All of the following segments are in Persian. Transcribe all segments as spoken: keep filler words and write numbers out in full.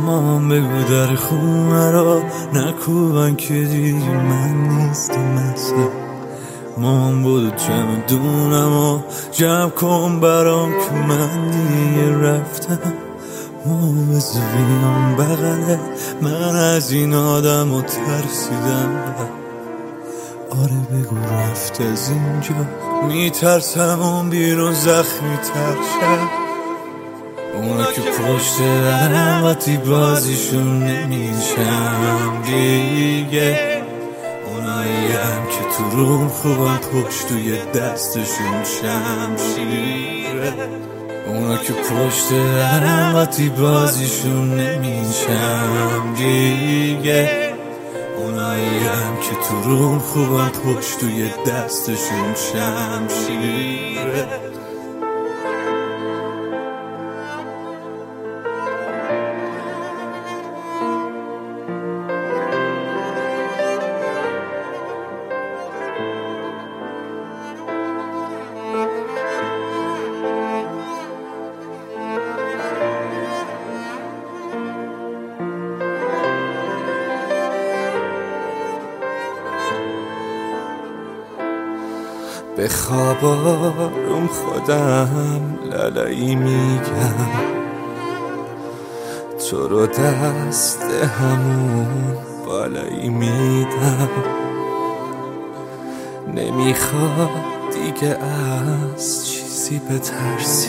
مامان بگو در خونه را نکوبن که دیگه من نیستم مثلا. مامان بودو جمع دونم و جمع کن برام که من دیگه رفتم. مامان بذار بیام بغله من از این آدم و ترسیدم. آره بگو رفت از اینجا میترسم اون بیرون زخمی تر شد. اونا که پشت درم وقتی بازیشون نمیشم دیگه. اونایی هم که تو روم خوبم پشت توی دستشون شمشیره. اونا که پشت درم وقتی بازیشون نمیشم دیگه. اونایی هم که تو روم خوبم پشت توی دستشون شمشیره. به خواب آروم خودم لالایی میگم تو رو دست همون بالایی میدم. نمیخواد دیگه از چیزی بترسی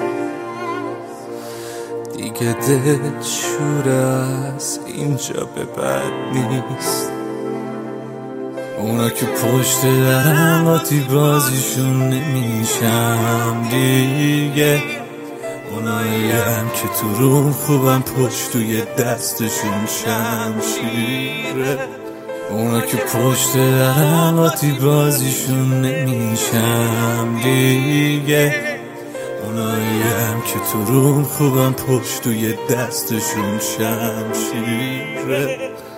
دیگه دل شور از اینجا به بعد نیست. اونا که پشت درم وقتی بازیشون نمیشم دیگه. اونایی هم که تو روم خوبم پشت توی دستشون شمشیره. اونا که پشت درم وقتی بازیشون نمیشم دیگه. اونایی هم که تو روم خوبم پشت توی دستشون شمشیره.